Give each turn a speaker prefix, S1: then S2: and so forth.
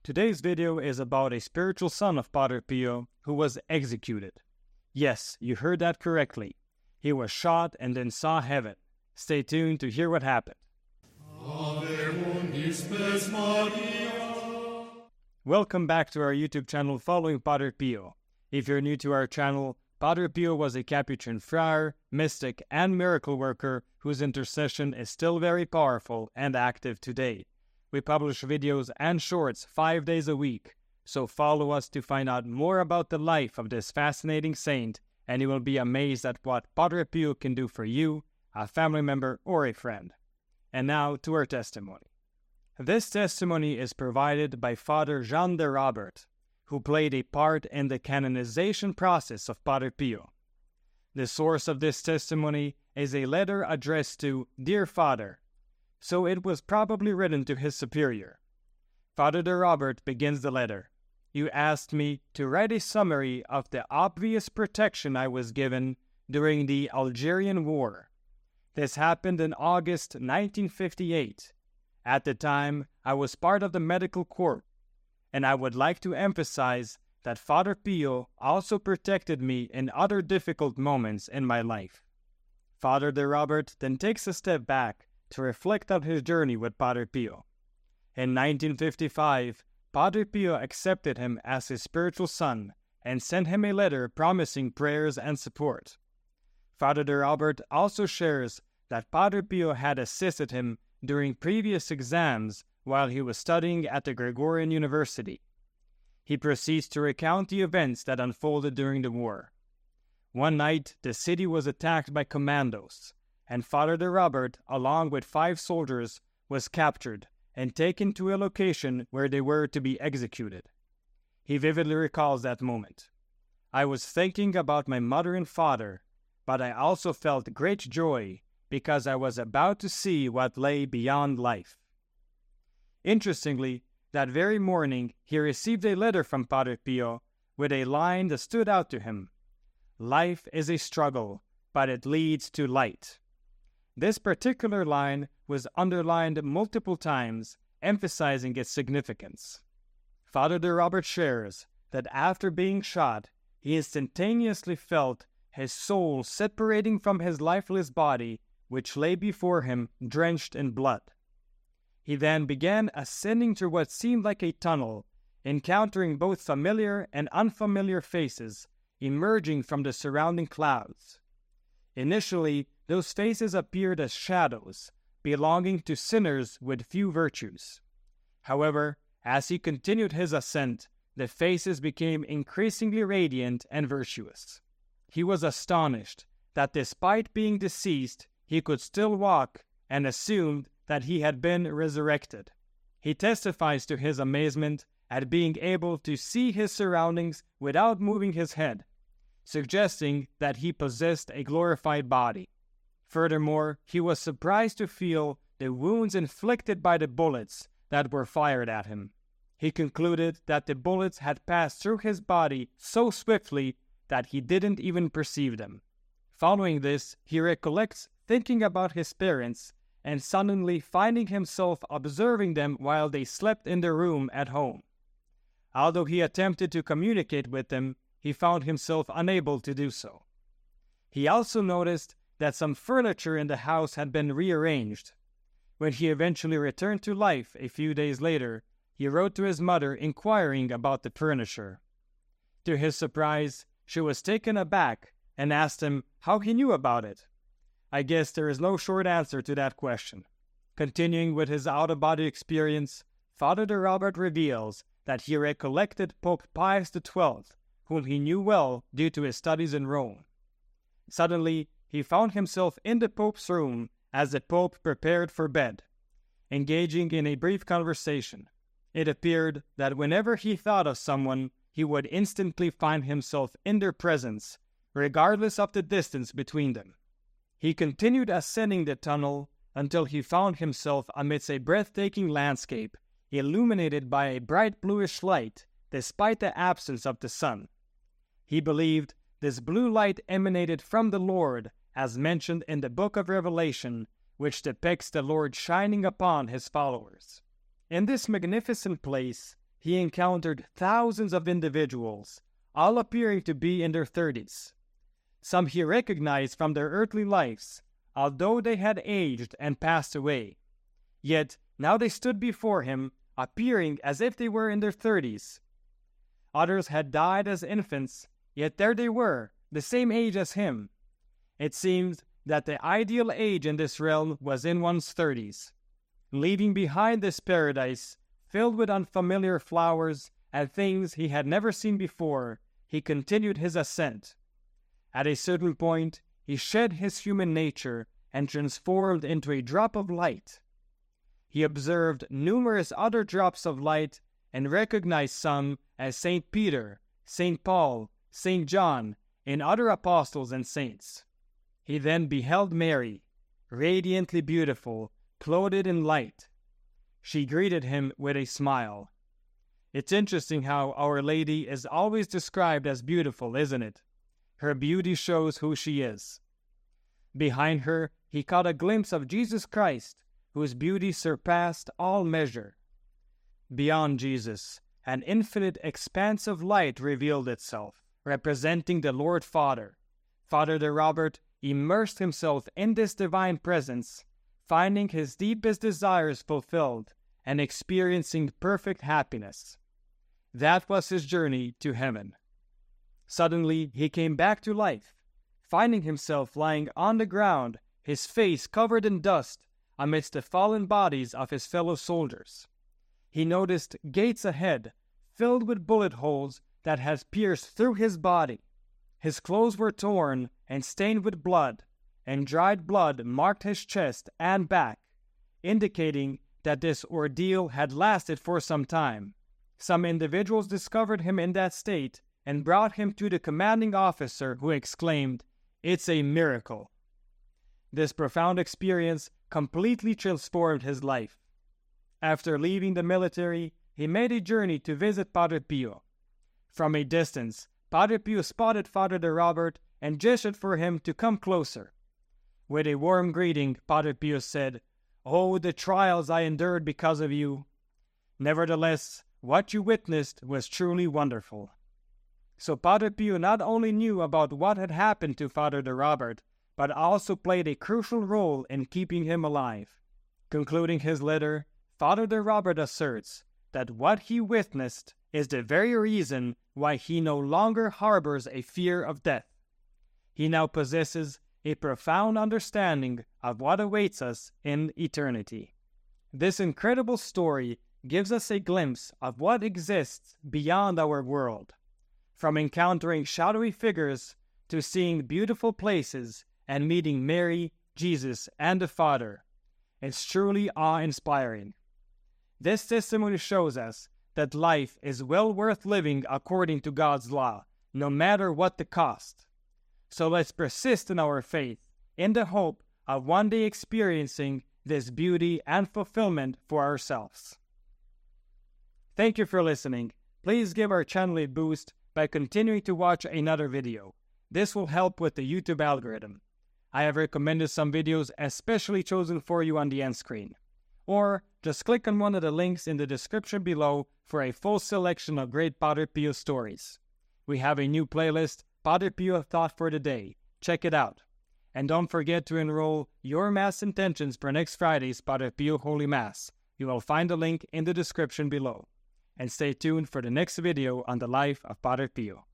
S1: Today's video is about a spiritual son of Padre Pio who was executed. Yes, you heard that correctly. He was shot and then saw heaven. Stay tuned to hear what happened. Welcome back to our YouTube channel following Padre Pio. If you're new to our channel, Padre Pio was a Capuchin friar, mystic, and miracle worker whose intercession is still very powerful and active today. We publish videos and shorts 5 days a week, so follow us to find out more about the life of this fascinating saint, and you will be amazed at what Padre Pio can do for you, a family member, or a friend. And now to our testimony. This testimony is provided by Father Jean de Robert, who played a part in the canonization process of Padre Pio. The source of this testimony is a letter addressed to Dear Father, so it was probably written to his superior. Father de Robert begins the letter. You asked me to write a summary of the obvious protection I was given during the Algerian War. This happened in August 1958. At the time, I was part of the medical corps, and I would like to emphasize that Father Pio also protected me in other difficult moments in my life. Father de Robert then takes a step back to reflect on his journey with Padre Pio. In 1955, Padre Pio accepted him as his spiritual son and sent him a letter promising prayers and support. Father de Robert also shares that Padre Pio had assisted him during previous exams while he was studying at the Gregorian University. He proceeds to recount the events that unfolded during the war. One night, the city was attacked by commandos, and Father de Robert, along with 5 soldiers, was captured and taken to a location where they were to be executed. He vividly recalls that moment. I was thinking about my mother and father, but I also felt great joy because I was about to see what lay beyond life. Interestingly, that very morning he received a letter from Padre Pio with a line that stood out to him. Life is a struggle, but it leads to light. This particular line was underlined multiple times, emphasizing its significance. Father de Robert shares that after being shot, he instantaneously felt his soul separating from his lifeless body, which lay before him drenched in blood. He then began ascending to what seemed like a tunnel, encountering both familiar and unfamiliar faces emerging from the surrounding clouds. Initially, those faces appeared as shadows, belonging to sinners with few virtues. However, as he continued his ascent, the faces became increasingly radiant and virtuous. He was astonished that despite being deceased, he could still walk and assumed that he had been resurrected. He testifies to his amazement at being able to see his surroundings without moving his head, suggesting that he possessed a glorified body. Furthermore, he was surprised to feel the wounds inflicted by the bullets that were fired at him. He concluded that the bullets had passed through his body so swiftly that he didn't even perceive them. Following this, he recollects thinking about his parents and suddenly finding himself observing them while they slept in their room at home. Although he attempted to communicate with them, he found himself unable to do so. He also noticed that some furniture in the house had been rearranged. When he eventually returned to life a few days later, he wrote to his mother inquiring about the furniture. To his surprise, she was taken aback and asked him how he knew about it. I guess there is no short answer to that question. Continuing with his out-of-body experience, Father de Robert reveals that he recollected Pope Pius XII, whom he knew well due to his studies in Rome. Suddenly, he found himself in the Pope's room as the Pope prepared for bed, engaging in a brief conversation. It appeared that whenever he thought of someone, he would instantly find himself in their presence, regardless of the distance between them. He continued ascending the tunnel until he found himself amidst a breathtaking landscape, illuminated by a bright bluish light despite the absence of the sun. He believed this blue light emanated from the Lord, as mentioned in the book of Revelation, which depicts the Lord shining upon his followers. In this magnificent place, he encountered thousands of individuals, all appearing to be in their 30s. Some he recognized from their earthly lives, although they had aged and passed away. Yet now they stood before him, appearing as if they were in their 30s. Others had died as infants, yet there they were, the same age as him. It seems that the ideal age in this realm was in one's 30s. Leaving behind this paradise, filled with unfamiliar flowers and things he had never seen before, he continued his ascent. At a certain point, he shed his human nature and transformed into a drop of light. He observed numerous other drops of light and recognized some as St. Peter, St. Paul, St. John, and other apostles and saints. He then beheld Mary, radiantly beautiful, clothed in light. She greeted him with a smile. It's interesting how Our Lady is always described as beautiful, isn't it? Her beauty shows who she is. Behind her, he caught a glimpse of Jesus Christ, whose beauty surpassed all measure. Beyond Jesus, an infinite expanse of light revealed itself, representing the Lord Father. Father de Robert immersed himself in this divine presence, finding his deepest desires fulfilled and experiencing perfect happiness. That was his journey to heaven. Suddenly, he came back to life, finding himself lying on the ground, his face covered in dust, amidst the fallen bodies of his fellow soldiers. He noticed gates ahead, filled with bullet holes that had pierced through his body. His clothes were torn and stained with blood, and dried blood marked his chest and back, indicating that this ordeal had lasted for some time. Some individuals discovered him in that state and brought him to the commanding officer, who exclaimed, "It's a miracle." This profound experience completely transformed his life. After leaving the military, he made a journey to visit Padre Pio. From a distance, Padre Pio spotted Father de Robert and gestured for him to come closer. With a warm greeting, Padre Pio said, "Oh, the trials I endured because of you. Nevertheless, what you witnessed was truly wonderful." So Padre Pio not only knew about what had happened to Father de Robert, but also played a crucial role in keeping him alive. Concluding his letter, Father de Robert asserts that what he witnessed is the very reason why he no longer harbors a fear of death. He now possesses a profound understanding of what awaits us in eternity. This incredible story gives us a glimpse of what exists beyond our world. From encountering shadowy figures to seeing beautiful places and meeting Mary, Jesus, and the Father, it's truly awe-inspiring. This testimony shows us that life is well worth living according to God's law, no matter what the cost. So let's persist in our faith, in the hope of one day experiencing this beauty and fulfillment for ourselves. Thank you for listening. Please give our channel a boost by continuing to watch another video. This will help with the YouTube algorithm. I have recommended some videos especially chosen for you on the end screen. Or just click on one of the links in the description below for a full selection of great Padre Pio stories. We have a new playlist, Padre Pio Thought for the Day. Check it out. And don't forget to enroll your Mass intentions for next Friday's Padre Pio Holy Mass. You will find the link in the description below. And stay tuned for the next video on the life of Padre Pio.